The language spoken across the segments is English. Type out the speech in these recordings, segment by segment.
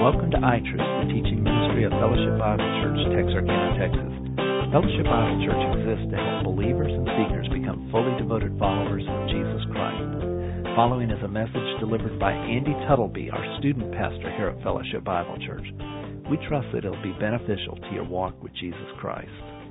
Welcome to iTruth, the teaching ministry of Fellowship Bible Church, Texarkana, Texas. Fellowship Bible Church exists to help believers and seekers become fully devoted followers of Jesus Christ. Following is a message delivered by Andy Tuttleby, our student pastor here at Fellowship Bible Church. We trust that it will be beneficial to your walk with Jesus Christ.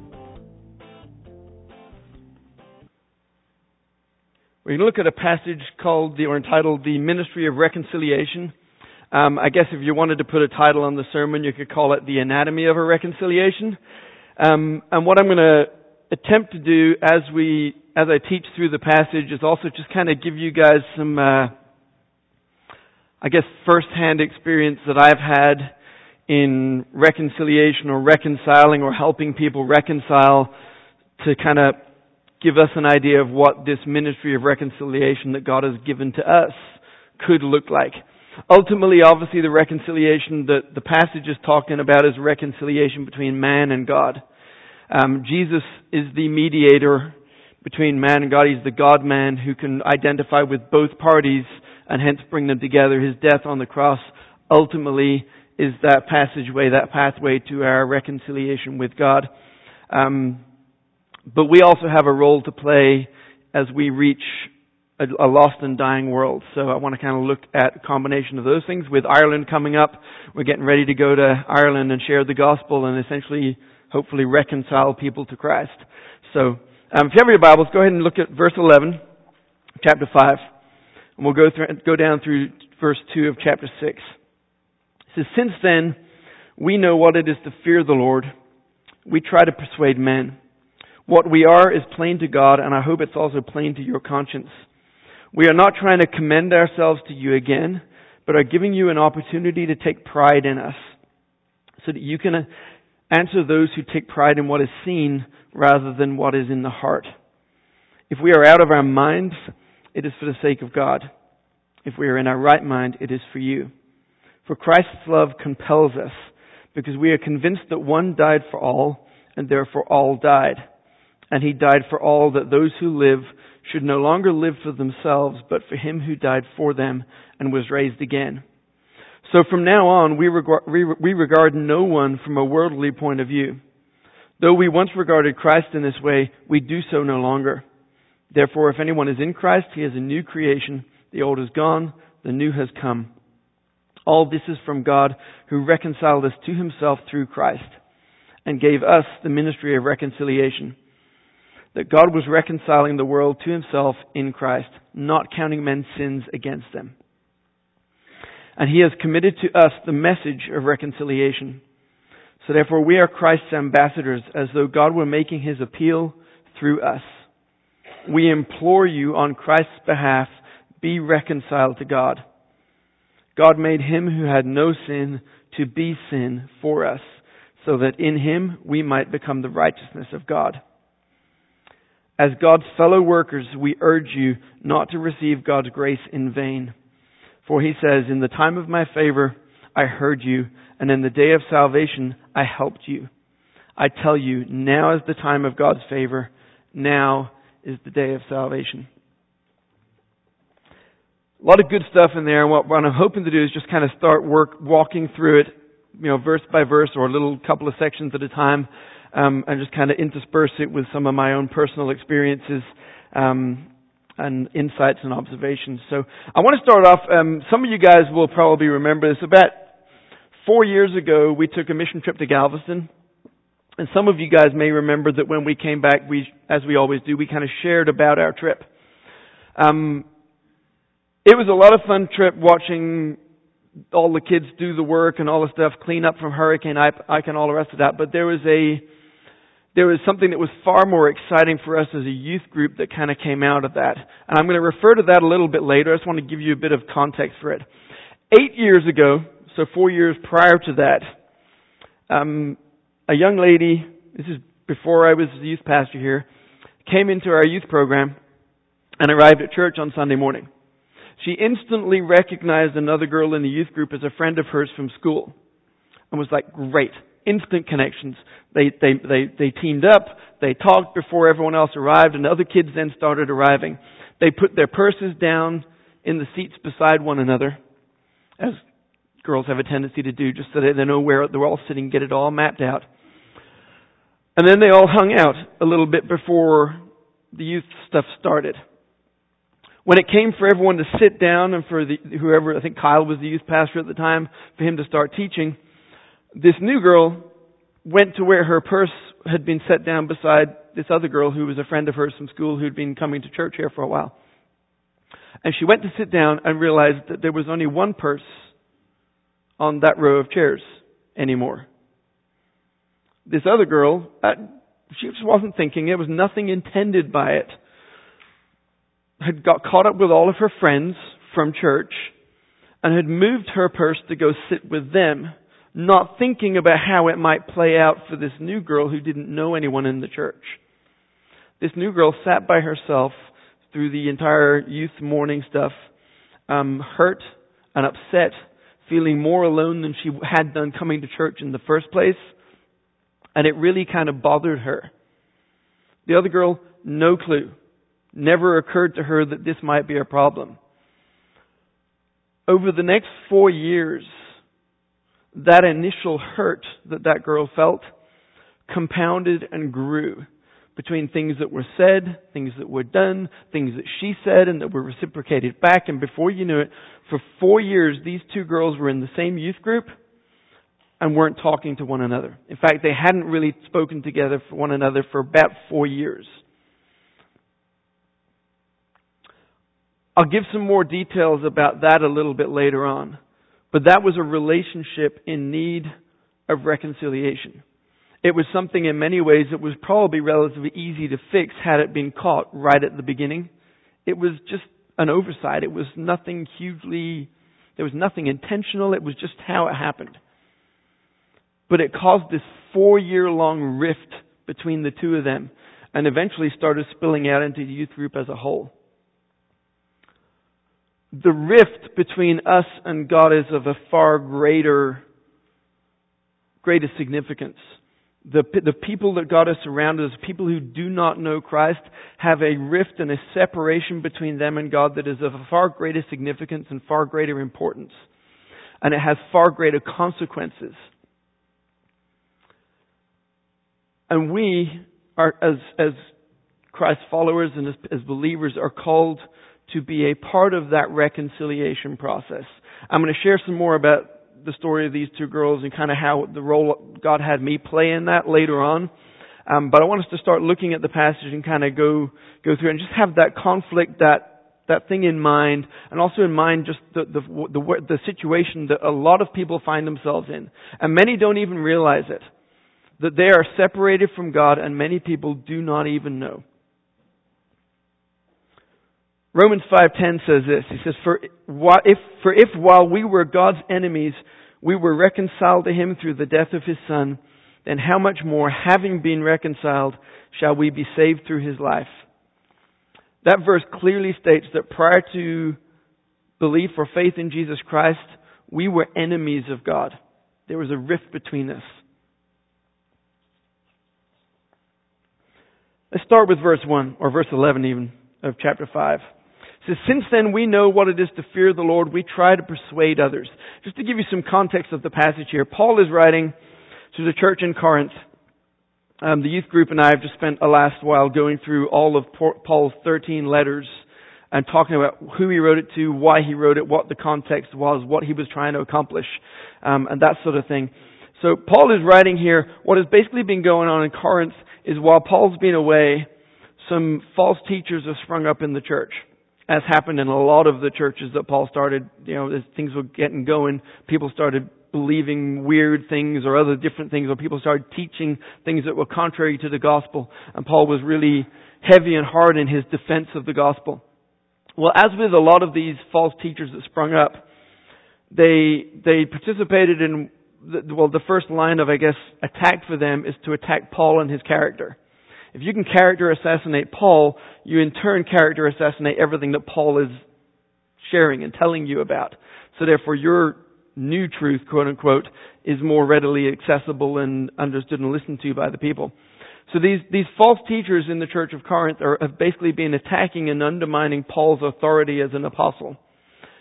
We're going to look at a passage entitled The Ministry of Reconciliation. I guess if you wanted to put a title on the sermon, you could call it The Anatomy of a Reconciliation. And what I'm going to attempt to do as I teach through the passage is also just kind of give you guys some, first-hand experience that I've had in reconciliation or reconciling or helping people reconcile, to kind of give us an idea of what this ministry of reconciliation that God has given to us could look like. Ultimately, obviously, the reconciliation that the passage is talking about is reconciliation between man and God. Jesus is the mediator between man and God. He's the God-man who can identify with both parties and hence bring them together. His death on the cross ultimately is that passageway, that pathway to our reconciliation with God. But we also have a role to play as we reach a lost and dying world. So I want to kind of look at a combination of those things. With Ireland coming up, we're getting ready to go to Ireland and share the gospel and essentially, hopefully, reconcile people to Christ. So if you have your Bibles, go ahead and look at verse 11, chapter 5. And we'll go down through verse 2 of chapter 6. It says, "Since then, we know what it is to fear the Lord. We try to persuade men. What we are is plain to God, and I hope it's also plain to your conscience. We are not trying to commend ourselves to you again, but are giving you an opportunity to take pride in us, so that you can answer those who take pride in what is seen rather than what is in the heart. If we are out of our minds, it is for the sake of God. If we are in our right mind, it is for you. For Christ's love compels us, because we are convinced that one died for all, and therefore all died. And he died for all, that those who live should no longer live for themselves, but for him who died for them and was raised again. So from now on, we regard no one from a worldly point of view. Though we once regarded Christ in this way, we do so no longer. Therefore, if anyone is in Christ, he is a new creation. The old is gone, the new has come. All this is from God, who reconciled us to himself through Christ, and gave us the ministry of reconciliation. That God was reconciling the world to himself in Christ, not counting men's sins against them. And he has committed to us the message of reconciliation. So therefore we are Christ's ambassadors, as though God were making his appeal through us. We implore you on Christ's behalf, be reconciled to God. God made him who had no sin to be sin for us, so that in him we might become the righteousness of God. As God's fellow workers, we urge you not to receive God's grace in vain. For he says, in the time of my favor, I heard you, and in the day of salvation, I helped you. I tell you, now is the time of God's favor. Now is the day of salvation." A lot of good stuff in there. And what I'm hoping to do is just kind of start walking through it, verse by verse, or a little couple of sections at a time. And just kind of intersperse it with some of my own personal experiences and insights and observations. So I want to start off, some of you guys will probably remember this. About 4 years ago, we took a mission trip to Galveston. And some of you guys may remember that when we came back, as we always do, we kind of shared about our trip. It was a lot of fun trip watching all the kids do the work and all the stuff, clean up from Hurricane Ike and all the rest of that. But there was something that was far more exciting for us as a youth group that kind of came out of that. And I'm going to refer to that a little bit later. I just want to give you a bit of context for it. 8 years ago, so 4 years prior to that, a young lady, this is before I was the youth pastor here, came into our youth program and arrived at church on Sunday morning. She instantly recognized another girl in the youth group as a friend of hers from school. And was like, great. Instant connections. They teamed up. They talked before everyone else arrived, and other kids then started arriving. They put their purses down in the seats beside one another, as girls have a tendency to do, just so that they know where they're all sitting, get it all mapped out. And then they all hung out a little bit before the youth stuff started. When it came for everyone to sit down and for whoever, I think Kyle was the youth pastor at the time, for him to start teaching, this new girl went to where her purse had been set down beside this other girl who was a friend of hers from school who'd been coming to church here for a while. And she went to sit down and realized that there was only one purse on that row of chairs anymore. This other girl, she just wasn't thinking. It was nothing intended by it. Had got caught up with all of her friends from church and had moved her purse to go sit with them, not thinking about how it might play out for this new girl who didn't know anyone in the church. This new girl sat by herself through the entire youth morning stuff, hurt and upset, feeling more alone than she had done coming to church in the first place. And it really kind of bothered her. The other girl, no clue. Never occurred to her that this might be a problem. Over the next 4 years, that initial hurt that girl felt compounded and grew between things that were said, things that were done, things that she said and that were reciprocated back. And before you knew it, for 4 years, these two girls were in the same youth group and weren't talking to one another. In fact, they hadn't really spoken together for one another for about 4 years. I'll give some more details about that a little bit later on. But that was a relationship in need of reconciliation. It was something in many ways that was probably relatively easy to fix had it been caught right at the beginning. It was just an oversight. It was nothing there was nothing intentional. It was just how it happened. But it caused this 4-year-long rift between the two of them and eventually started spilling out into the youth group as a whole. The rift between us and God is of a far greater significance. The people that God has surrounded us, people who do not know Christ, have a rift and a separation between them and God that is of a far greater significance and far greater importance. And it has far greater consequences. And we are, as Christ followers and as believers, are called to be a part of that reconciliation process. I'm going to share some more about the story of these two girls and kind of how the role God had me play in that later on. But I want us to start looking at the passage and kind of go through and just have that conflict, that thing in mind, and also in mind just the situation that a lot of people find themselves in. And many don't even realize it, that they are separated from God, and many people do not even know. Romans 5:10 says this. He says, For if while we were God's enemies, we were reconciled to Him through the death of His Son, then how much more, having been reconciled, shall we be saved through His life? That verse clearly states that prior to belief or faith in Jesus Christ, we were enemies of God. There was a rift between us. Let's start with verse 1, or verse 11 even, of chapter 5. It says, Since then we know what it is to fear the Lord, we try to persuade others. Just to give you some context of the passage here, Paul is writing to the church in Corinth. The youth group and I have just spent a last while going through all of Paul's 13 letters and talking about who he wrote it to, why he wrote it, what the context was, what he was trying to accomplish, and that sort of thing. So Paul is writing here, what has basically been going on in Corinth is while Paul's been away, some false teachers have sprung up in the church, as happened in a lot of the churches that Paul started. As things were getting going, people started believing weird things or other different things, or people started teaching things that were contrary to the gospel. And Paul was really heavy and hard in his defense of the gospel. Well, as with a lot of these false teachers that sprung up, they participated in, the first line of, attack for them is to attack Paul and his character. If you can character assassinate Paul, you in turn character assassinate everything that Paul is sharing and telling you about. So therefore your new truth, quote unquote, is more readily accessible and understood and listened to by the people. So these false teachers in the church of Corinth have basically been attacking and undermining Paul's authority as an apostle.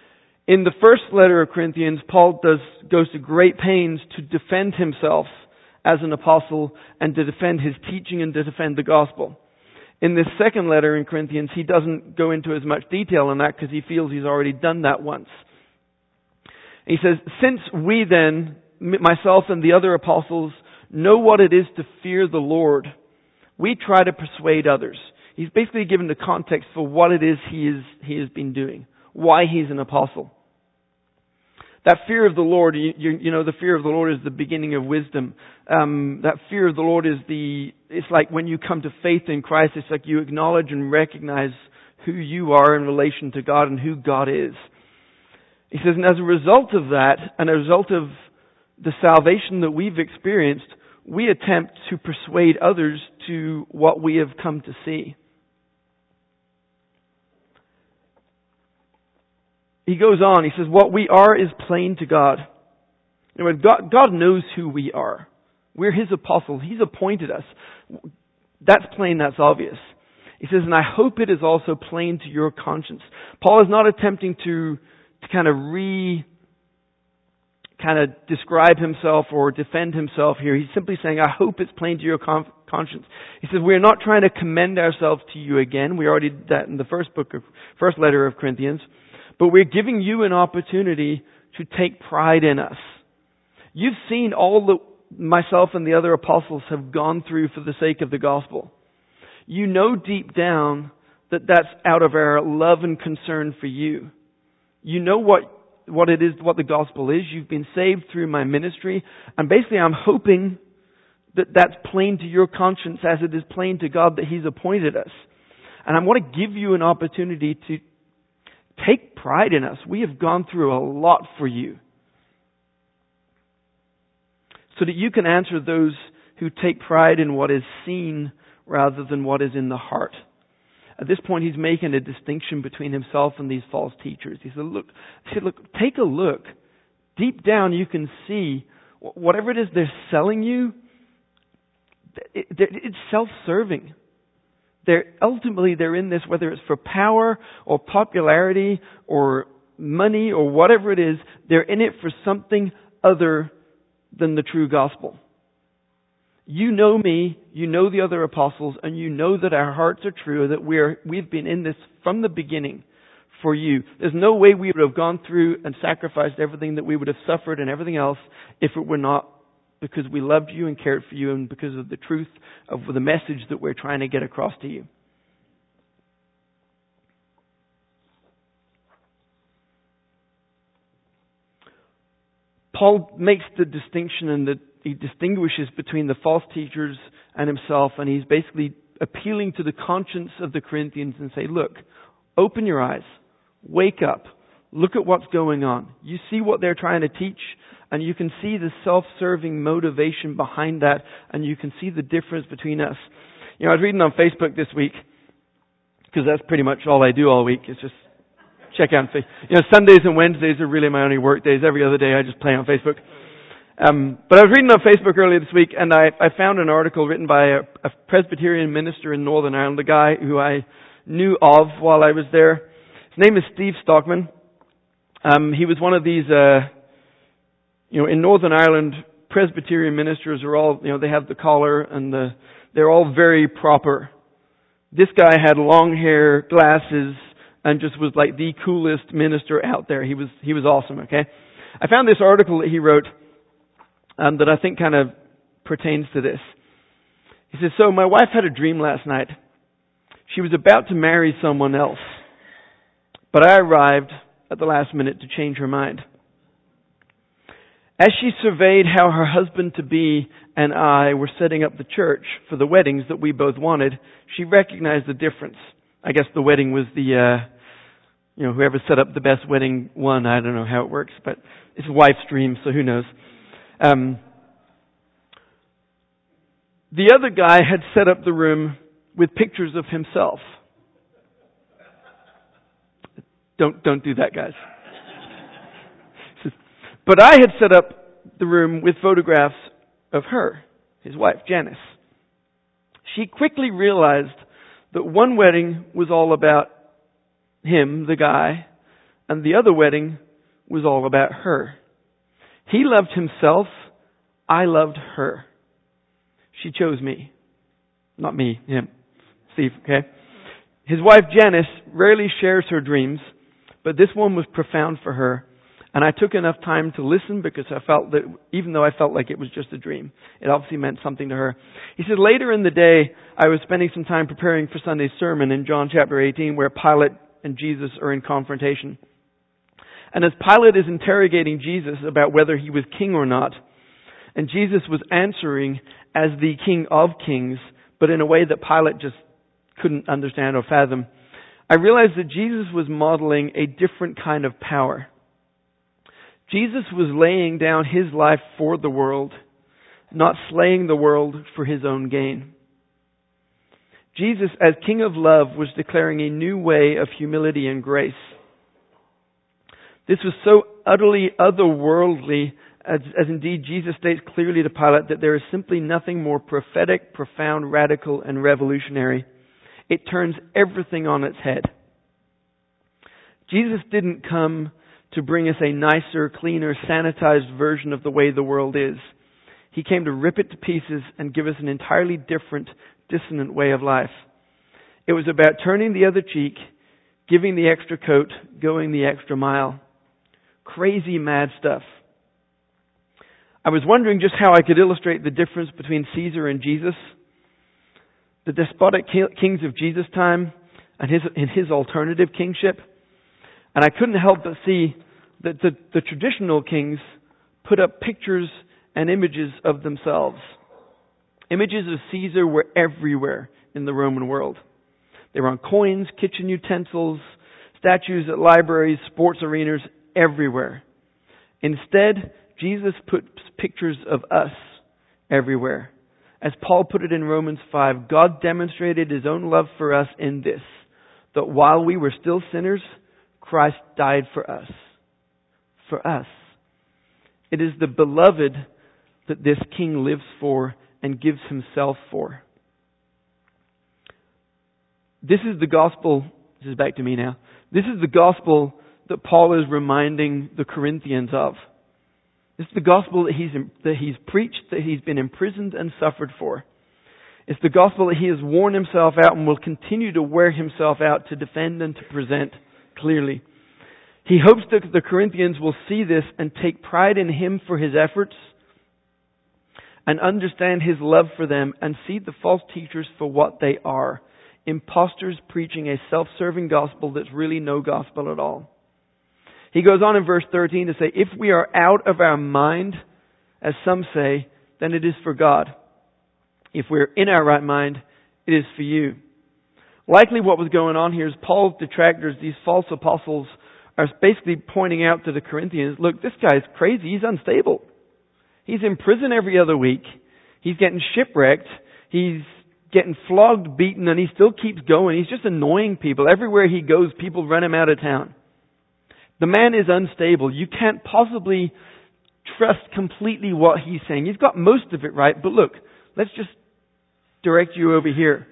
In the first letter of Corinthians, Paul goes to great pains to defend himself as an apostle and to defend his teaching and to defend the gospel. In this second letter in Corinthians, he doesn't go into as much detail on that because he feels he's already done that once. He says, since we then, myself and the other apostles, know what it is to fear the Lord, we try to persuade others. He's basically given the context for what it is he has been doing, why he's an apostle. That fear of the Lord, you know, the fear of the Lord is the beginning of wisdom. That fear of the Lord it's like when you come to faith in Christ, it's like you acknowledge and recognize who you are in relation to God and who God is. He says, and as a result of that, and as a result of the salvation that we've experienced, we attempt to persuade others to what we have come to see. He goes on, he says, what we are is plain to God. You know, God knows who we are. We're His apostles. He's appointed us. That's plain, that's obvious. He says, and I hope it is also plain to your conscience. Paul is not attempting to kind of describe himself or defend himself here. He's simply saying, I hope it's plain to your conscience. He says, we're not trying to commend ourselves to you again. We already did that in the first letter of Corinthians. But we're giving you an opportunity to take pride in us. You've seen all that myself and the other apostles have gone through for the sake of the gospel. You know deep down that that's out of our love and concern for you. You know what it is, what the gospel is. You've been saved through my ministry. And basically I'm hoping that that's plain to your conscience as it is plain to God that He's appointed us. And I want to give you an opportunity to take pride in us. We have gone through a lot for you. So that you can answer those who take pride in what is seen rather than what is in the heart. At this point, he's making a distinction between himself and these false teachers. He said, look, take a look. Deep down, you can see whatever it is they're selling you, it's self-serving. Ultimately, they're in this, whether it's for power or popularity or money or whatever it is, they're in it for something other than the true gospel. You know me, you know the other apostles, and you know that our hearts are true, that we've been in this from the beginning for you. There's no way we would have gone through and sacrificed everything that we would have suffered and everything else if it were not because we loved you and cared for you and because of the truth of the message that we're trying to get across to you. Paul makes the distinction and he distinguishes between the false teachers and himself, and he's basically appealing to the conscience of the Corinthians and say, look, open your eyes, wake up, look at what's going on. You see what they're trying to teach, and you can see the self-serving motivation behind that, and you can see the difference between us. You know, I was reading on Facebook this week, because that's pretty much all I do all week, is just check out Facebook. You know, Sundays and Wednesdays are really my only work days. Every other day I just play on Facebook. But I was reading on Facebook earlier this week, and I found an article written by a Presbyterian minister in Northern Ireland, a guy who I knew of while I was there. His name is Steve Stockman. He was one of these, in Northern Ireland, Presbyterian ministers are all, they have the collar and they're all very proper. This guy had long hair, glasses, and just was like the coolest minister out there. He was awesome, okay? I found this article that he wrote that I think kind of pertains to this. He says, so my wife had a dream last night. She was about to marry someone else, but I arrived at the last minute to change her mind. As she surveyed how her husband-to-be and I were setting up the church for the weddings that we both wanted, she recognized the difference. I guess the wedding was whoever set up the best wedding won. I don't know how it works, but it's a wife's dream, so who knows. The other guy had set up the room with pictures of himself. Don't do that, guys. But I had set up the room with photographs of her, his wife, Janice. She quickly realized that one wedding was all about him, the guy, and the other wedding was all about her. He loved himself. I loved her. She chose me. Not me, him. Steve, okay? His wife Janice rarely shares her dreams, but this one was profound for her. And I took enough time to listen because I felt that, even though I felt like it was just a dream, it obviously meant something to her. He said, later in the day, I was spending some time preparing for Sunday's sermon in John chapter 18, where Pilate and Jesus are in confrontation. And as Pilate is interrogating Jesus about whether he was king or not, and Jesus was answering as the King of Kings, but in a way that Pilate just couldn't understand or fathom, I realized that Jesus was modeling a different kind of power. Jesus was laying down his life for the world, not slaying the world for his own gain. Jesus, as King of Love, was declaring a new way of humility and grace. This was so utterly otherworldly, as indeed Jesus states clearly to Pilate, that there is simply nothing more prophetic, profound, radical, and revolutionary. It turns everything on its head. Jesus didn't come to bring us a nicer, cleaner, sanitized version of the way the world is. He came to rip it to pieces and give us an entirely different, dissonant way of life. It was about turning the other cheek, giving the extra coat, going the extra mile. Crazy, mad stuff. I was wondering just how I could illustrate the difference between Caesar and Jesus, the despotic kings of Jesus' time and his alternative kingship. And I couldn't help but see that the traditional kings put up pictures and images of themselves. Images of Caesar were everywhere in the Roman world. They were on coins, kitchen utensils, statues at libraries, sports arenas, everywhere. Instead, Jesus puts pictures of us everywhere. As Paul put it in Romans 5, God demonstrated his own love for us in this, that while we were still sinners, Christ died for us. For us. It is the beloved that this king lives for and gives himself for. This is the gospel. This is back to me now. This is the gospel that Paul is reminding the Corinthians of. It's the gospel that he's preached, that he's been imprisoned and suffered for. It's the gospel that he has worn himself out and will continue to wear himself out to defend and to present clearly. He hopes that the Corinthians will see this and take pride in him for his efforts and understand his love for them and see the false teachers for what they are. Imposters preaching a self-serving gospel that's really no gospel at all. He goes on in verse 13 to say, if we are out of our mind, as some say, then it is for God. If we're in our right mind, it is for you. Likely what was going on here is Paul's detractors, these false apostles, are basically pointing out to the Corinthians, look, this guy's crazy, he's unstable. He's in prison every other week. He's getting shipwrecked. He's getting flogged, beaten, and he still keeps going. He's just annoying people. Everywhere he goes, people run him out of town. The man is unstable. You can't possibly trust completely what he's saying. He's got most of it right, but look, let's just direct you over here.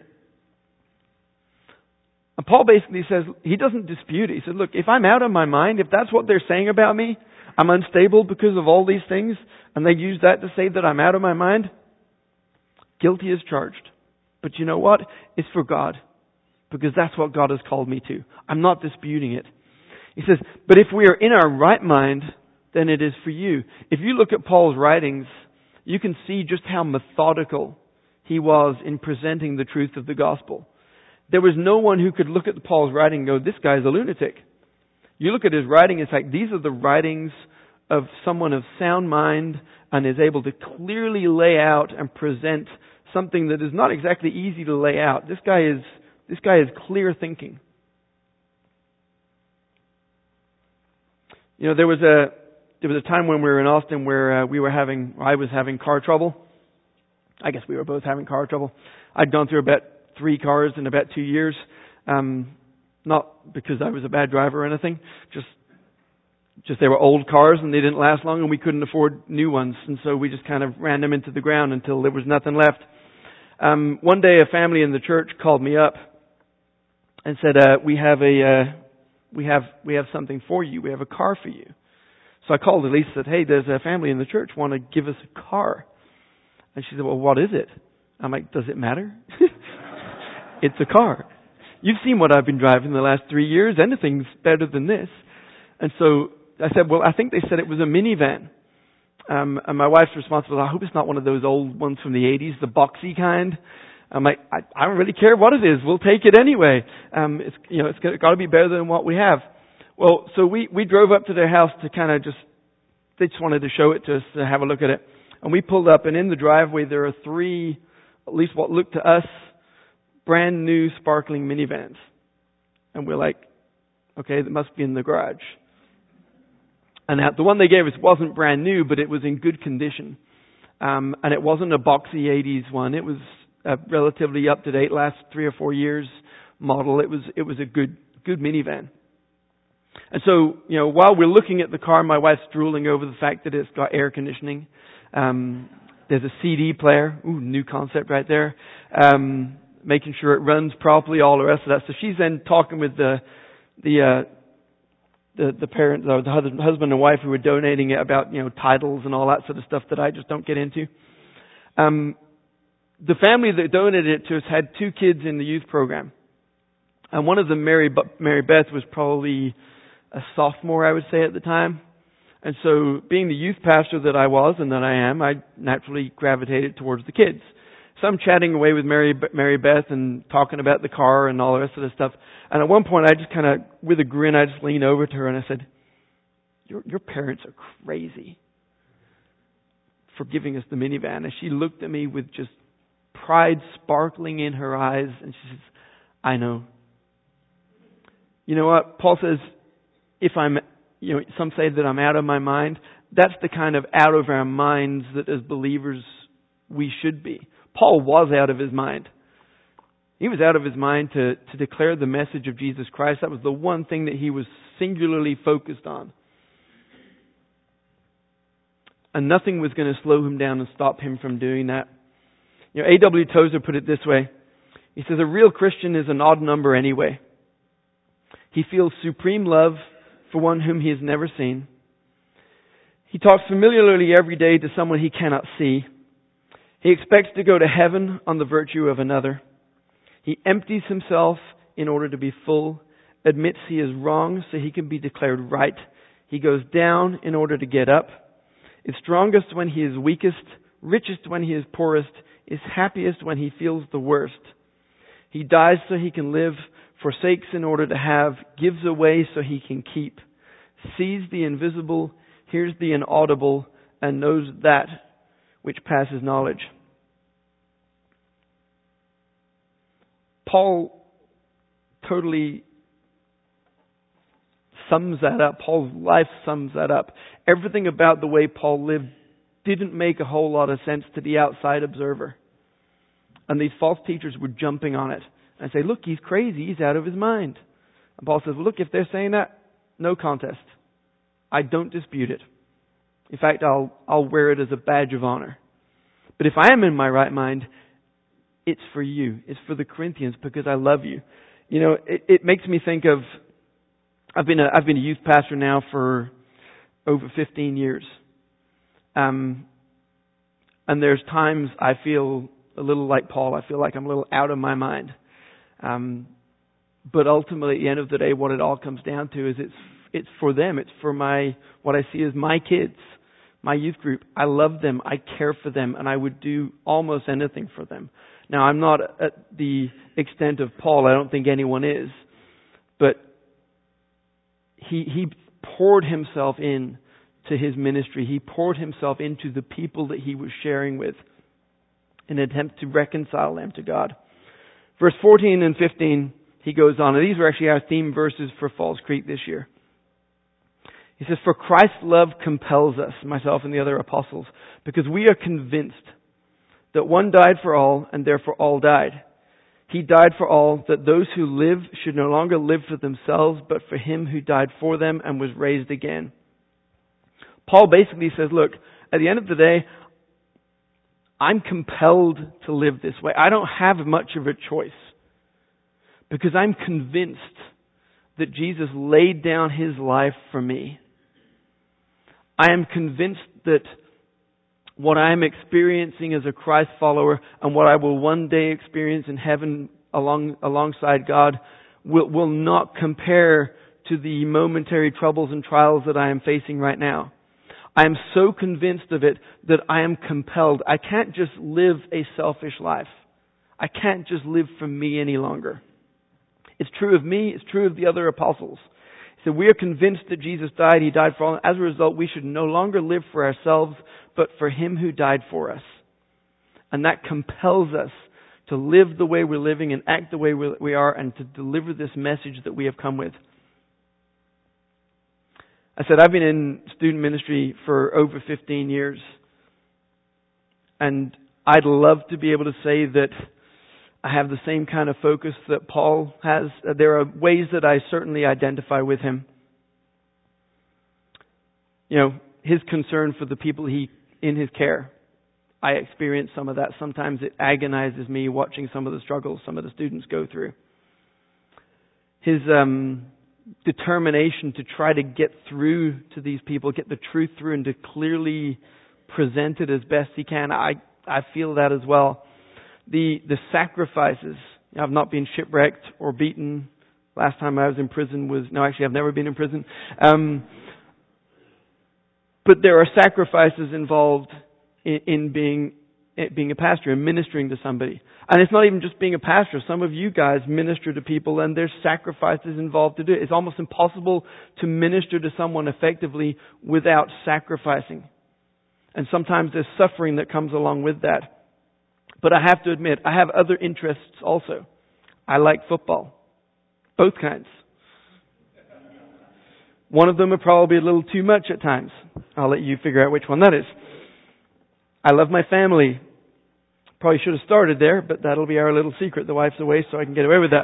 And Paul basically says, he doesn't dispute it. He said, look, if I'm out of my mind, if that's what they're saying about me, I'm unstable because of all these things, and they use that to say that I'm out of my mind, guilty as charged. But you know what? It's for God, because that's what God has called me to. I'm not disputing it. He says, but if we are in our right mind, then it is for you. If you look at Paul's writings, you can see just how methodical he was in presenting the truth of the gospel. There was no one who could look at Paul's writing and go, this guy's a lunatic. You look at his writing, it's like these are the writings of someone of sound mind and is able to clearly lay out and present something that is not exactly easy to lay out. This guy is clear thinking. You know, there was a time when we were in Austin where I was having car trouble. I guess we were both having car trouble. I'd gone through about 3 cars in about 2 years. Not because I was a bad driver or anything. Just they were old cars and they didn't last long and we couldn't afford new ones. And so we just kind of ran them into the ground until there was nothing left. One day a family in the church called me up and said, we have something for you. We have a car for you. So I called Elise and said, hey, there's a family in the church want to give us a car. And she said, well, what is it? I'm like, does it matter? It's a car. You've seen what I've been driving the last 3 years. Anything's better than this. And so I said, well, I think they said it was a minivan. And my wife's response was, I hope it's not one of those old ones from the 80s, the boxy kind. I'm like, I don't really care what it is. We'll take it anyway. It's got to be better than what we have. Well, so we drove up to their house to kind of they just wanted to show it to us, to have a look at it. And we pulled up, and in the driveway there are 3, at least what looked to us, brand new sparkling minivans. And we're like, okay, that must be in the garage. And the one they gave us wasn't brand new, but it was in good condition. And it wasn't a boxy 80s one. It was a relatively up-to-date, last 3 or 4 years model. It was a good minivan. And so, while we're looking at the car, my wife's drooling over the fact that it's got air conditioning. There's a CD player. Ooh, new concept right there. Making sure it runs properly, all the rest of that. So she's then talking with the parents, or the husband and wife who were donating it about, titles and all that sort of stuff that I just don't get into. The family that donated it to us had 2 kids in the youth program. And one of them, Mary Beth, was probably a sophomore, I would say, at the time. And so, being the youth pastor that I was and that I am, I naturally gravitated towards the kids. So I'm chatting away with Mary Beth and talking about the car and all the rest of the stuff. And at one point, I just kind of, with a grin, I just leaned over to her and I said, your parents are crazy for giving us the minivan. And she looked at me with just pride sparkling in her eyes, and she says, I know. You know what? Paul says, if I'm, some say that I'm out of my mind. That's the kind of out of our minds that as believers we should be. Paul was out of his mind. He was out of his mind to declare the message of Jesus Christ. That was the one thing that he was singularly focused on. And nothing was going to slow him down and stop him from doing that. A.W. Tozer put it this way. He says, a real Christian is an odd number anyway. He feels supreme love for one whom he has never seen. He talks familiarly every day to someone he cannot see. He expects to go to heaven on the virtue of another. He empties himself in order to be full, admits he is wrong so he can be declared right. He goes down in order to get up, is strongest when he is weakest, richest when he is poorest, is happiest when he feels the worst. He dies so he can live, forsakes in order to have, gives away so he can keep, sees the invisible, hears the inaudible, and knows that which passes knowledge. Paul totally sums that up. Paul's life sums that up. Everything about the way Paul lived didn't make a whole lot of sense to the outside observer. And these false teachers were jumping on it and say, look, he's crazy, he's out of his mind. And Paul says, well, look, if they're saying that, no contest. I don't dispute it. In fact, I'll wear it as a badge of honor. But if I am in my right mind, it's for you. It's for the Corinthians because I love you. It makes me think of, I've been a youth pastor now for over 15 years. And there's times I feel a little like Paul. I feel like I'm a little out of my mind. But ultimately, at the end of the day, what it all comes down to is it's for them. It's for what I see as my kids, my youth group. I love them. I care for them. And I would do almost anything for them. Now, I'm not at the extent of Paul. I don't think anyone is. But he poured himself in to his ministry. He poured himself into the people that he was sharing with in an attempt to reconcile them to God. Verse 14 and 15, he goes on. And these are actually our theme verses for Falls Creek this year. He says, for Christ's love compels us, myself and the other apostles, because we are convinced that one died for all, and therefore all died. He died for all, that those who live should no longer live for themselves, but for him who died for them and was raised again. Paul basically says, look, at the end of the day, I'm compelled to live this way. I don't have much of a choice because I'm convinced that Jesus laid down his life for me. I am convinced that what I am experiencing as a Christ follower and what I will one day experience in heaven alongside God will not compare to the momentary troubles and trials that I am facing right now. I am so convinced of it that I am compelled. I can't just live a selfish life. I can't just live for me any longer. It's true of me. It's true of the other apostles. So we are convinced that Jesus died. He died for all. As a result, we should no longer live for ourselves, but for Him who died for us. And that compels us to live the way we're living and act the way we are and to deliver this message that we have come with. I said I've been in student ministry for over 15 years. And I'd love to be able to say that I have the same kind of focus that Paul has. There are ways that I certainly identify with him. You know, his concern for the people in his care. I experience some of that. Sometimes it agonizes me watching some of the struggles some of the students go through. His determination to try to get through to these people, get the truth through and to clearly present it as best he can. I feel that as well. The sacrifices. I've not been shipwrecked or beaten. Last time I was in prison I've never been in prison. But there are sacrifices involved in being a pastor and ministering to somebody. And it's not even just being a pastor. Some of you guys minister to people and there's sacrifices involved to do it. It's almost impossible to minister to someone effectively without sacrificing. And sometimes there's suffering that comes along with that. But I have to admit, I have other interests also. I like football. Both kinds. One of them are probably a little too much at times. I'll let you figure out which one that is. I love my family. Probably should have started there, but that'll be our little secret. The wife's away, so I can get away with that.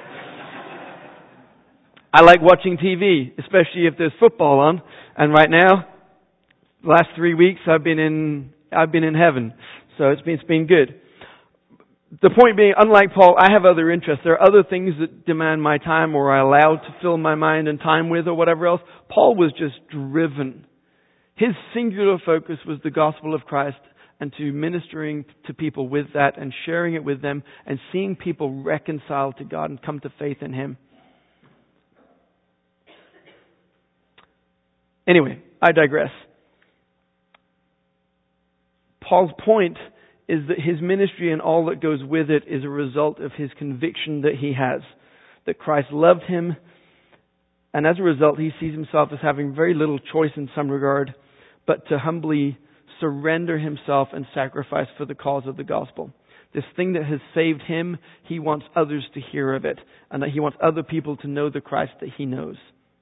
I like watching TV, especially if there's football on. And right now, the last 3 weeks, I've been in heaven. So it's been good. The point being, unlike Paul, I have other interests. There are other things that demand my time or I'm allowed to fill my mind and time with or whatever else. Paul was just driven. His singular focus was the gospel of Christ and to ministering to people with that and sharing it with them and seeing people reconcile to God and come to faith in Him. Anyway, I digress. Paul's point is that his ministry and all that goes with it is a result of his conviction that he has, that Christ loved him, and as a result he sees himself as having very little choice in some regard, but to humbly surrender himself and sacrifice for the cause of the gospel. This thing that has saved him, he wants others to hear of it, and that he wants other people to know the Christ that he knows.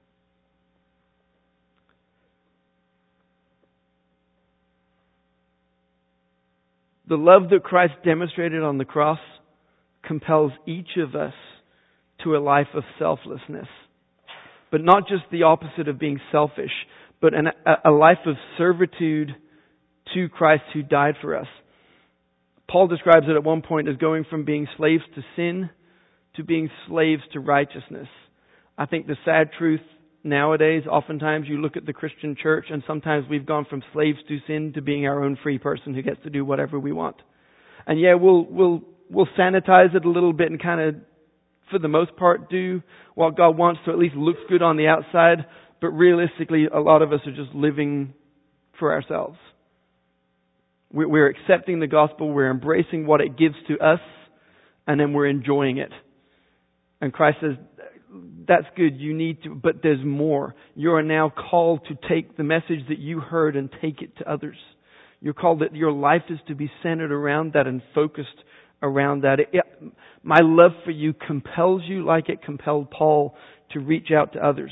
The love that Christ demonstrated on the cross compels each of us to a life of selflessness. But not just the opposite of being selfish, but a life of servitude to Christ who died for us. Paul describes it at one point as going from being slaves to sin to being slaves to righteousness. I think the sad truth nowadays, oftentimes you look at the Christian church and sometimes we've gone from slaves to sin to being our own free person who gets to do whatever we want. And yeah, we'll sanitize it a little bit and kind of, for the most part, do what God wants so at least looks good on the outside. But realistically, a lot of us are just living for ourselves. We're accepting the gospel, we're embracing what it gives to us, and then we're enjoying it. And Christ says, that's good, you need to, but there's more. You are now called to take the message that you heard and take it to others. You're called that your life is to be centered around that and focused around that. My love for you compels you like it compelled Paul to reach out to others.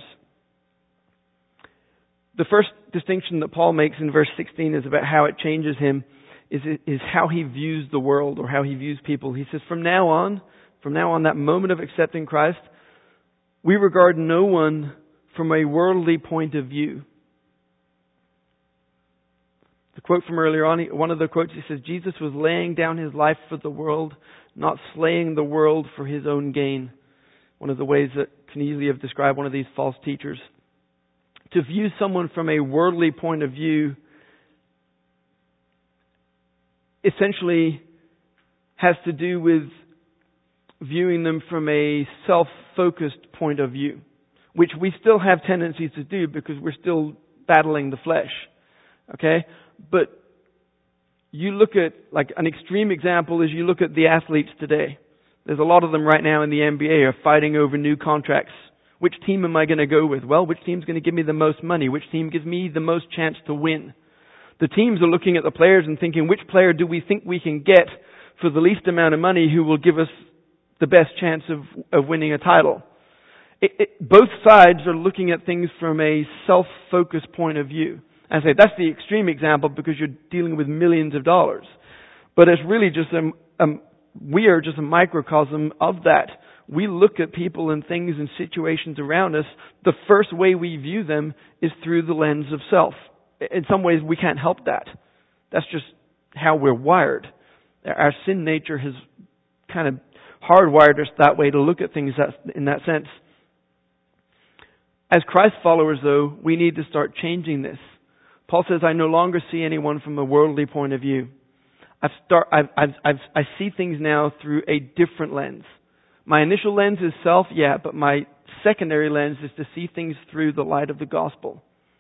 The first distinction that Paul makes in verse 16 is about how it changes him, is how he views the world or how he views people. He says, from now on, that moment of accepting Christ, we regard no one from a worldly point of view. The quote from earlier on, one of the quotes, he says, Jesus was laying down his life for the world, not slaying the world for his own gain. One of the ways that can easily have described one of these false teachers. To view someone from a worldly point of view essentially has to do with viewing them from a self-focused point of view, which we still have tendencies to do because we're still battling the flesh. Okay? But you look at, like an extreme example is you look at the athletes today. There's a lot of them right now in the NBA are fighting over new contracts. Which team am I going to go with? Well, which team's going to give me the most money? Which team gives me the most chance to win? The teams are looking at the players and thinking, which player do we think we can get for the least amount of money who will give us the best chance of winning a title? Both sides are looking at things from a self-focused point of view. I say that's the extreme example because you're dealing with millions of dollars. But it's really just we are just a microcosm of that. We look at people and things and situations around us. The first way we view them is through the lens of self. In some ways, we can't help that. That's just how we're wired. Our sin nature has kind of hardwired us that way to look at things in that sense. As Christ followers, though, we need to start changing this. Paul says, I no longer see anyone from a worldly point of view. I see things now through a different lens. My initial lens is self, but my secondary lens is to see things through the light of the gospel.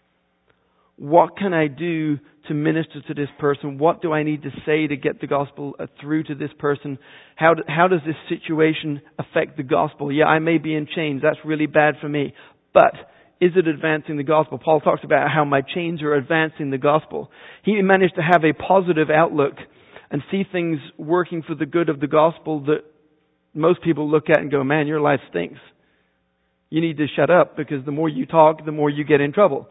What can I do to minister to this person? What do I need to say to get the gospel through to this person? How does this situation affect the gospel? Yeah, I may be in chains. That's really bad for me. But is it advancing the gospel? Paul talks about how my chains are advancing the gospel. He managed to have a positive outlook and see things working for the good of the gospel that most people look at and go, man, your life stinks. You need to shut up because the more you talk, the more you get in trouble.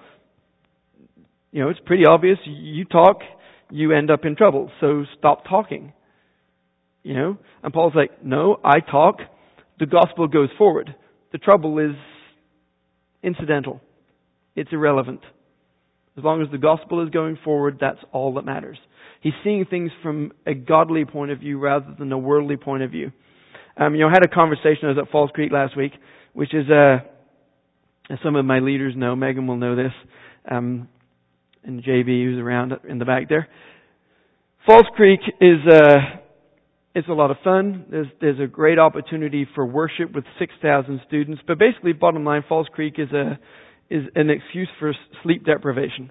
You know, it's pretty obvious. You talk, you end up in trouble. So stop talking. You know? And Paul's like, no, I talk. The gospel goes forward. The trouble is incidental. It's irrelevant. As long as the gospel is going forward, that's all that matters. He's seeing things from a godly point of view rather than a worldly point of view. I had a conversation. I was at Falls Creek last week, which is, as some of my leaders know, Megan will know this, and JB who's around in the back there. Falls Creek is, it's a lot of fun. There's a great opportunity for worship with 6,000 students. But basically, bottom line, Falls Creek is an excuse for sleep deprivation,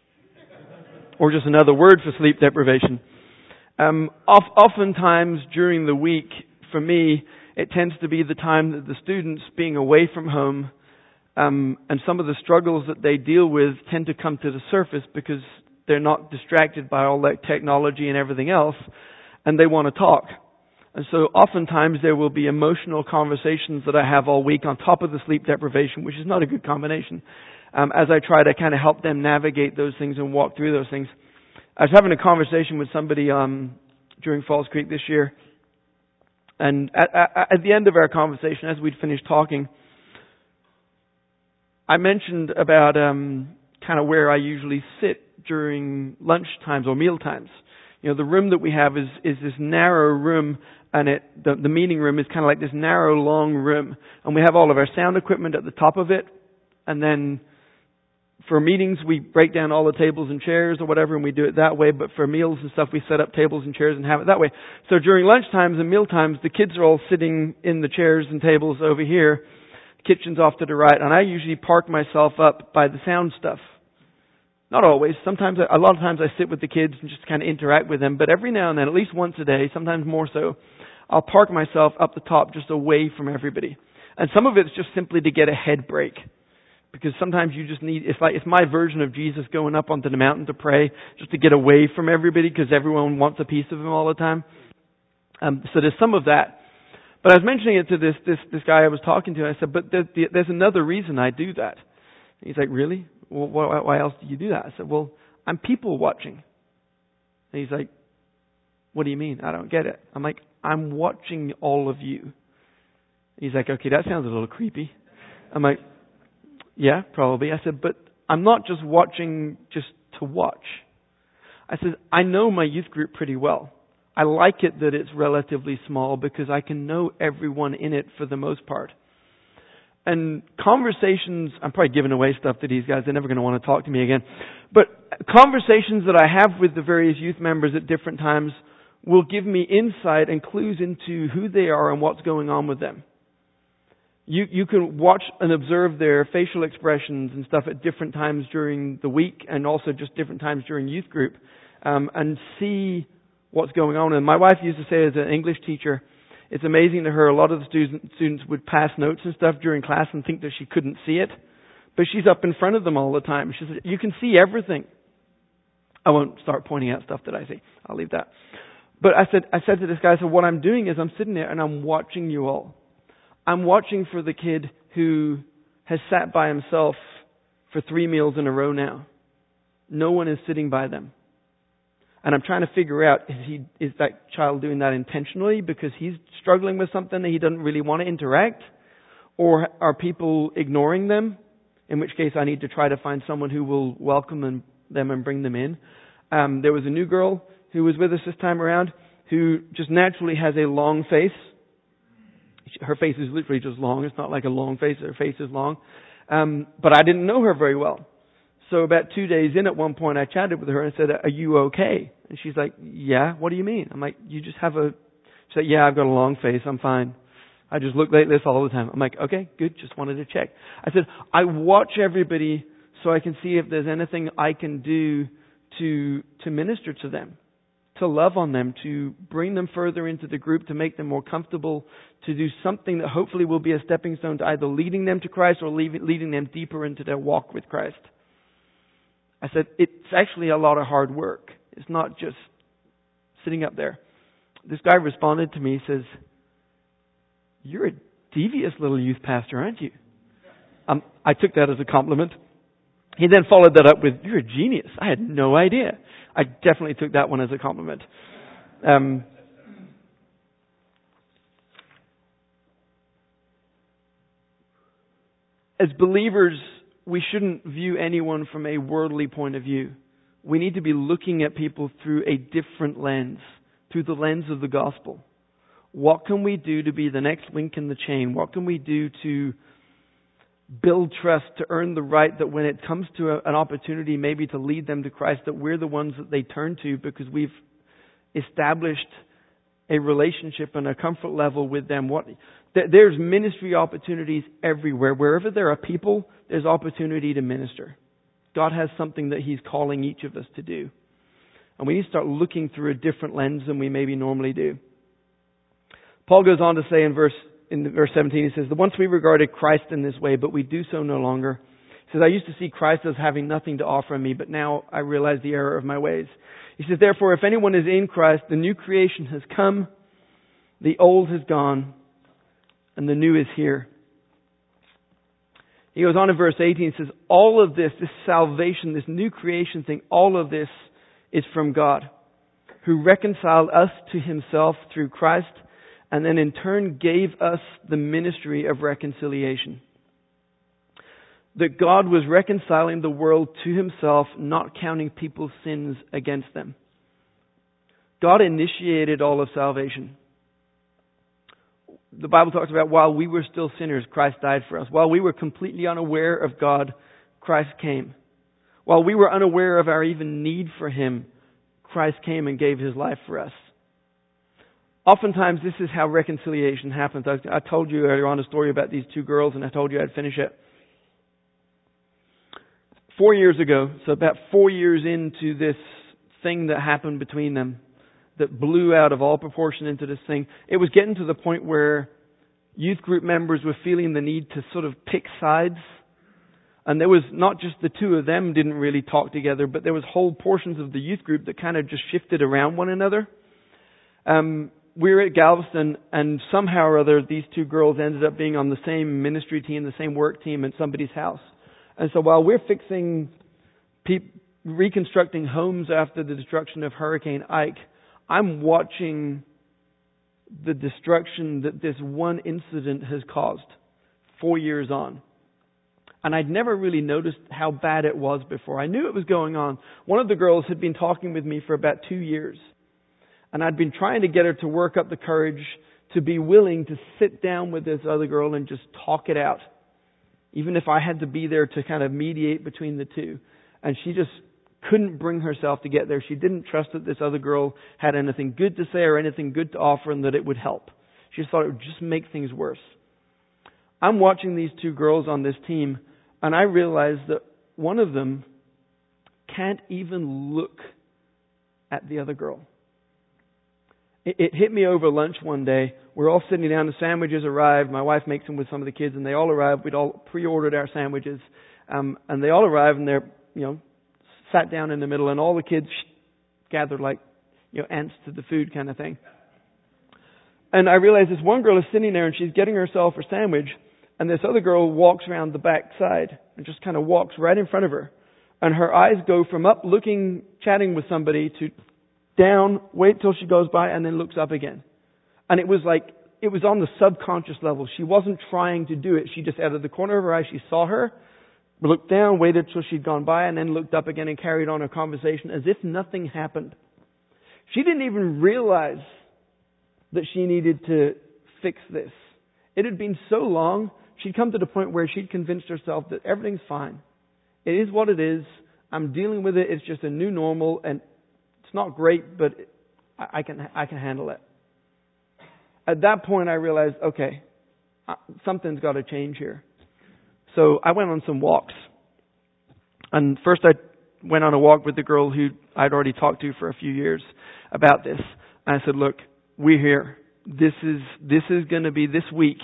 or just another word for sleep deprivation. Oftentimes during the week, for me, it tends to be the time that the students, being away from home, and some of the struggles that they deal with tend to come to the surface because they're not distracted by all that technology and everything else, and they want to talk. And so oftentimes there will be emotional conversations that I have all week on top of the sleep deprivation, which is not a good combination, as I try to kind of help them navigate those things and walk through those things. I was having a conversation with somebody during Falls Creek this year, and at the end of our conversation, as we'd finished talking, I mentioned about kind of where I usually sit during lunch times or meal times. You know, the room that we have is this narrow room, and the meeting room is kind of like this narrow, long room. And we have all of our sound equipment at the top of it, and then for meetings, we break down all the tables and chairs or whatever, and we do it that way. But for meals and stuff, we set up tables and chairs and have it that way. So during lunch times and meal times, the kids are all sitting in the chairs and tables over here. Kitchen's off to the right, and I usually park myself up by the sound stuff. Not always. Sometimes, a lot of times I sit with the kids and just kind of interact with them. But every now and then, at least once a day, sometimes more so, I'll park myself up the top just away from everybody. And some of it's just simply to get a head break. Because sometimes you just need, it's my version of Jesus going up onto the mountain to pray, just to get away from everybody because everyone wants a piece of him all the time. So there's some of that. But I was mentioning it to this guy I was talking to, and I said, but there's another reason I do that. And he's like, really? Well, why else do you do that? I said, well, I'm people watching. And he's like, what do you mean? I don't get it. I'm like, I'm watching all of you. He's like, okay, that sounds a little creepy. I'm like, yeah, probably. I said, but I'm not just watching just to watch. I said, I know my youth group pretty well. I like it that it's relatively small because I can know everyone in it for the most part. And conversations, I'm probably giving away stuff to these guys. They're never going to want to talk to me again. But conversations that I have with the various youth members at different times will give me insight and clues into who they are and what's going on with them. You can watch and observe their facial expressions and stuff at different times during the week and also just different times during youth group, and see what's going on. And my wife used to say as an English teacher, it's amazing to her, a lot of the students would pass notes and stuff during class and think that she couldn't see it. But she's up in front of them all the time. She says, you can see everything. I won't start pointing out stuff that I see. I'll leave that. But I said to this guy, so what I'm doing is I'm sitting there and I'm watching you all. I'm watching for the kid who has sat by himself for 3 meals in a row now. No one is sitting by them. And I'm trying to figure out, is that child doing that intentionally because he's struggling with something that he doesn't really want to interact? Or are people ignoring them? In which case I need to try to find someone who will welcome them and bring them in. There was a new girl who was with us this time around who just naturally has a long face. Her face is literally just long. It's not like a long face. Her face is long. But I didn't know her very well. So about 2 days in, at one point, I chatted with her and said, are you okay? And she's like, yeah, what do you mean? I'm like, you just have she said, yeah, I've got a long face. I'm fine. I just look like this all the time. I'm like, okay, good. Just wanted to check. I said, I watch everybody so I can see if there's anything I can do to minister to them, to love on them, to bring them further into the group, to make them more comfortable, to do something that hopefully will be a stepping stone to either leading them to Christ or leading them deeper into their walk with Christ. I said, it's actually a lot of hard work. It's not just sitting up there. This guy responded to me, he says, you're a devious little youth pastor, aren't you? I took that as a compliment. He then followed that up with, you're a genius. I had no idea. I definitely took that one as a compliment. As believers, we shouldn't view anyone from a worldly point of view. We need to be looking at people through a different lens, through the lens of the gospel. What can we do to be the next link in the chain? What can we do to build trust, to earn the right that when it comes to an opportunity maybe to lead them to Christ, that we're the ones that they turn to because we've established a relationship and a comfort level with them. There's ministry opportunities everywhere. Wherever there are people, there's opportunity to minister. God has something that He's calling each of us to do. And we need to start looking through a different lens than we maybe normally do. Paul goes on to say in verse 17, he says, once we regarded Christ in this way, but we do so no longer. He says, I used to see Christ as having nothing to offer me, but now I realize the error of my ways. He says, therefore, if anyone is in Christ, the new creation has come, the old has gone, and the new is here. He goes on in verse 18, he says, all of this salvation, this new creation thing, all of this is from God, who reconciled us to Himself through Christ, and then in turn gave us the ministry of reconciliation. That God was reconciling the world to Himself, not counting people's sins against them. God initiated all of salvation. The Bible talks about while we were still sinners, Christ died for us. While we were completely unaware of God, Christ came. While we were unaware of our even need for Him, Christ came and gave His life for us. Oftentimes, this is how reconciliation happens. I told you earlier on a story about these 2 girls, and I told you I'd finish it. 4 years ago, so about 4 years into this thing that happened between them, that blew out of all proportion into this thing, it was getting to the point where youth group members were feeling the need to sort of pick sides. And there was not just the 2 of them didn't really talk together, but there was whole portions of the youth group that kind of just shifted around one another. We were at Galveston, and somehow or other, these 2 girls ended up being on the same ministry team, the same work team at somebody's house. And so while we're reconstructing homes after the destruction of Hurricane Ike, I'm watching the destruction that this one incident has caused 4 years on. And I'd never really noticed how bad it was before. I knew it was going on. One of the girls had been talking with me for about 2 years. And I'd been trying to get her to work up the courage to be willing to sit down with this other girl and just talk it out. even if I had to be there to kind of mediate between the two. And she just couldn't bring herself to get there. She didn't trust that this other girl had anything good to say or anything good to offer and that it would help. She just thought it would just make things worse. I'm watching these two girls on this team, and I realize that one of them can't even look at the other girl. It hit me over lunch one day. We're all sitting down, the sandwiches arrived. My wife makes them with some of the kids, and they all arrived. We'd all pre-ordered our sandwiches. And they all arrived, and they're, sat down in the middle, and all the kids gathered like, ants to the food kind of thing. And I realized this one girl is sitting there, and she's getting herself her sandwich, and this other girl walks around the back side and just kind of walks right in front of her. And her eyes go from up looking, chatting with somebody, to down, wait till she goes by, and then looks up again. And it was on the subconscious level. She wasn't trying to do it. She just, out of the corner of her eye, she saw her, looked down, waited till she'd gone by, and then looked up again and carried on her conversation as if nothing happened. She didn't even realize that she needed to fix this. It had been so long, she'd come to the point where she'd convinced herself that everything's fine. It is what it is. I'm dealing with it. It's just a new normal, and it's not great, but I can handle it. At that point, I realized, okay, something's got to change here. So I went on some walks. And first I went on a walk with the girl who I'd already talked to for a few years about this. And I said, look, we're here. This is going to be this week.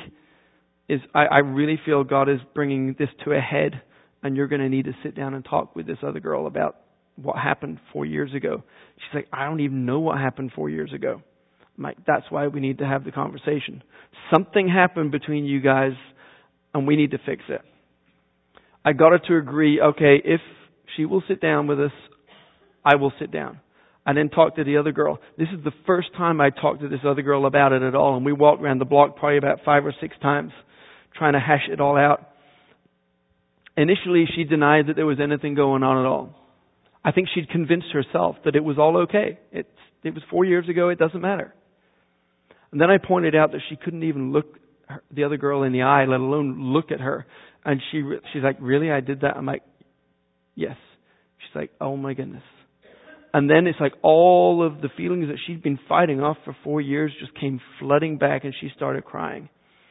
I really feel God is bringing this to a head, and you're going to need to sit down and talk with this other girl about what happened 4 years ago. She's like, I don't even know what happened 4 years ago. I'm like, that's why we need to have the conversation. Something happened between you guys, and we need to fix it. I got her to agree, okay, if she will sit down with us, I will sit down. I then talked to the other girl. This is the first time I talked to this other girl about it at all, and we walked around the block probably about 5 or 6 times trying to hash it all out. Initially, she denied that there was anything going on at all. I think she'd convinced herself that it was all okay. It was 4 years ago, it doesn't matter. And then I pointed out that she couldn't even look the other girl in the eye, let alone look at her. And she's like, really, I did that? I'm like, yes. She's like, oh my goodness. And then it's like all of the feelings that she'd been fighting off for 4 years just came flooding back, and she started crying.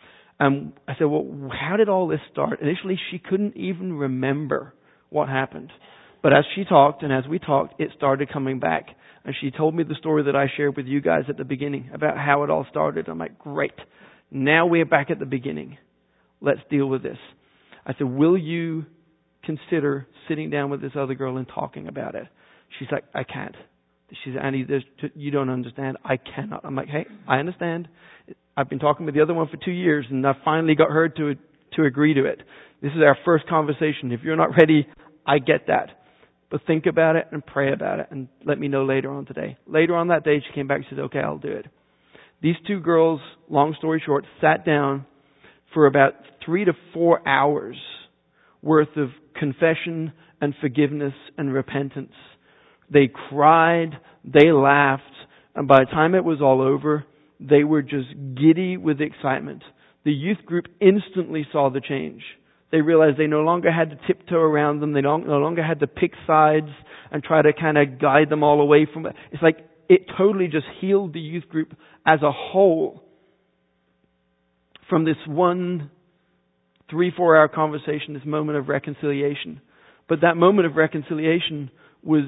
I said, well, how did all this start? Initially, she couldn't even remember what happened. But as she talked and as we talked, it started coming back. And she told me the story that I shared with you guys at the beginning about how it all started. I'm like, great. Now we're back at the beginning. Let's deal with this. I said, will you consider sitting down with this other girl and talking about it? She's like, I can't. She said, Andy, you don't understand. I cannot. I'm like, hey, I understand. I've been talking with the other one for 2 years, and I finally got her to agree to it. This is our first conversation. If you're not ready, I get that. But think about it and pray about it, and let me know later on today. Later on that day, she came back and said, okay, I'll do it. These two girls, long story short, sat down for about 3 to 4 hours worth of confession and forgiveness and repentance. They cried, they laughed, and by the time it was all over, they were just giddy with excitement. The youth group instantly saw the change. They realized they no longer had to tiptoe around them. They no longer had to pick sides and try to kind of guide them all away from it. It's like it totally just healed the youth group as a whole from this one 3-4 hour conversation, this moment of reconciliation. But that moment of reconciliation was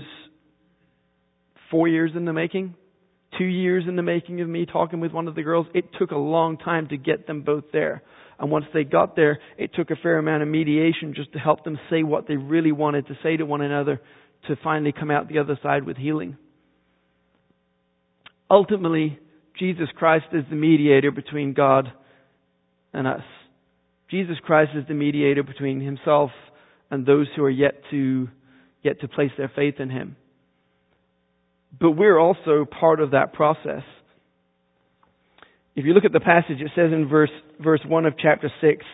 4 years in the making, 2 years in the making of me talking with one of the girls. It took a long time to get them both there. And once they got there, it took a fair amount of mediation just to help them say what they really wanted to say to one another to finally come out the other side with healing. Ultimately, Jesus Christ is the mediator between God and us. Jesus Christ is the mediator between himself and those who are yet to place their faith in him. But we're also part of that process. If you look at the passage, it says in verse 1 of chapter 6, it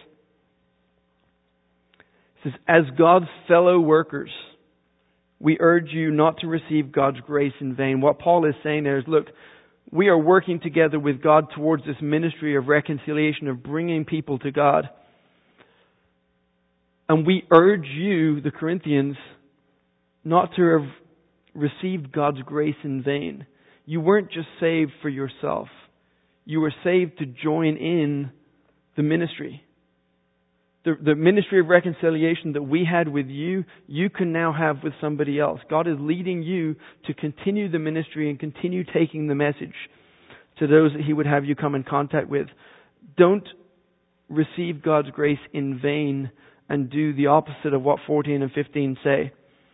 says, as God's fellow workers, we urge you not to receive God's grace in vain. What Paul is saying there is, look, we are working together with God towards this ministry of reconciliation, of bringing people to God. And we urge you, the Corinthians, not to have received God's grace in vain. You weren't just saved for yourself. You were saved to join in the ministry. The ministry of reconciliation that we had with you, you can now have with somebody else. God is leading you to continue the ministry and continue taking the message to those that He would have you come in contact with. Don't receive God's grace in vain and do the opposite of what 14 and 15 say.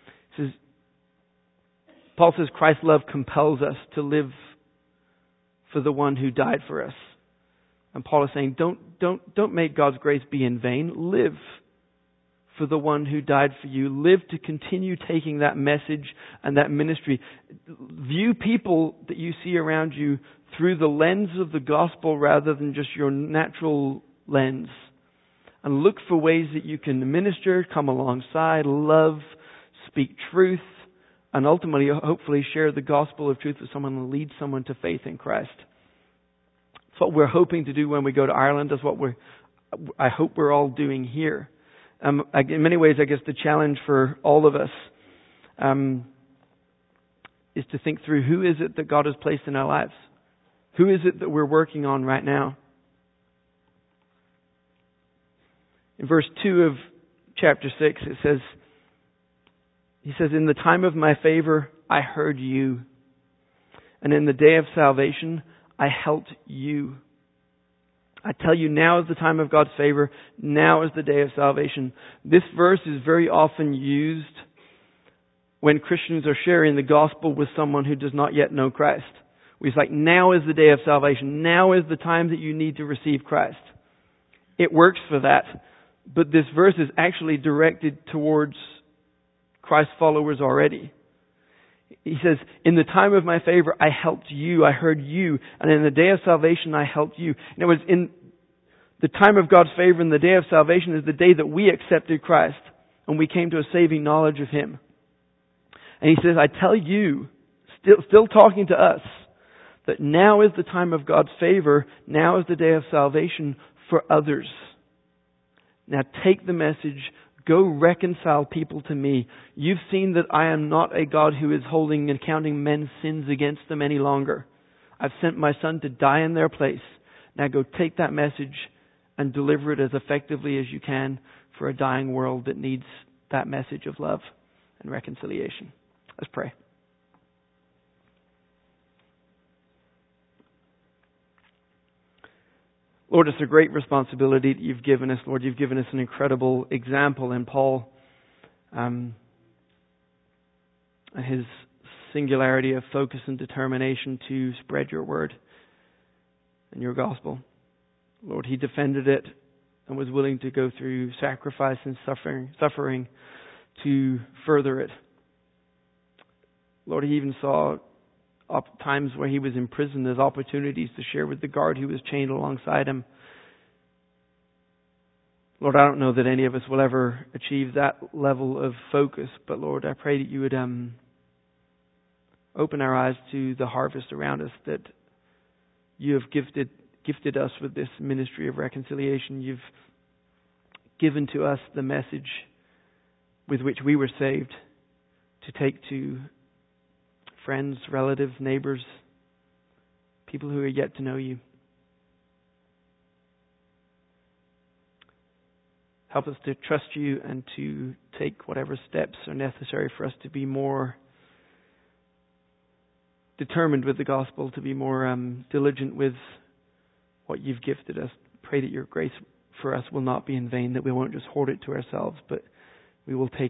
Paul says Christ's love compels us to live for the one who died for us. And Paul is saying, don't make God's grace be in vain. Live for the one who died for you. Live to continue taking that message and that ministry. View people that you see around you through the lens of the gospel rather than just your natural lens. And look for ways that you can minister, come alongside, love, speak truth, and ultimately, hopefully, share the gospel of truth with someone and lead someone to faith in Christ. That's what we're hoping to do when we go to Ireland. That's what I hope we're all doing here. In many ways, I guess the challenge for all of us is to think through who is it that God has placed in our lives? Who is it that we're working on right now? In verse 2 of chapter 6, it says, He says, in the time of my favor, I heard you. And in the day of salvation, I helped you. I tell you, now is the time of God's favor. Now is the day of salvation. This verse is very often used when Christians are sharing the gospel with someone who does not yet know Christ. It's like, now is the day of salvation. Now is the time that you need to receive Christ. It works for that. But this verse is actually directed towards Christ followers already. He says, in the time of my favor, I helped you, I heard you, and in the day of salvation, I helped you. And it was in the time of God's favor and the day of salvation is the day that we accepted Christ and we came to a saving knowledge of Him. And He says, I tell you, still talking to us, that now is the time of God's favor, now is the day of salvation for others. Now take the message, go reconcile people to me. You've seen that I am not a God who is holding and counting men's sins against them any longer. I've sent my Son to die in their place. Now go take that message and deliver it as effectively as you can for a dying world that needs that message of love and reconciliation. Let's pray. Lord, it's a great responsibility that you've given us. Lord, you've given us an incredible example in Paul and his singularity of focus and determination to spread your word and your gospel. Lord, he defended it and was willing to go through sacrifice and suffering to further it. Lord, he even saw times where he was in prison as opportunities to share with the guard who was chained alongside him. Lord, I don't know that any of us will ever achieve that level of focus, but Lord, I pray that you would open our eyes to the harvest around us, that you have gifted us with this ministry of reconciliation. You've given to us the message with which we were saved to take to friends, relatives, neighbors, people who are yet to know you. Help us to trust you and to take whatever steps are necessary for us to be more determined with the gospel, to be more diligent with what you've gifted us. Pray that your grace for us will not be in vain, that we won't just hoard it to ourselves, but we will take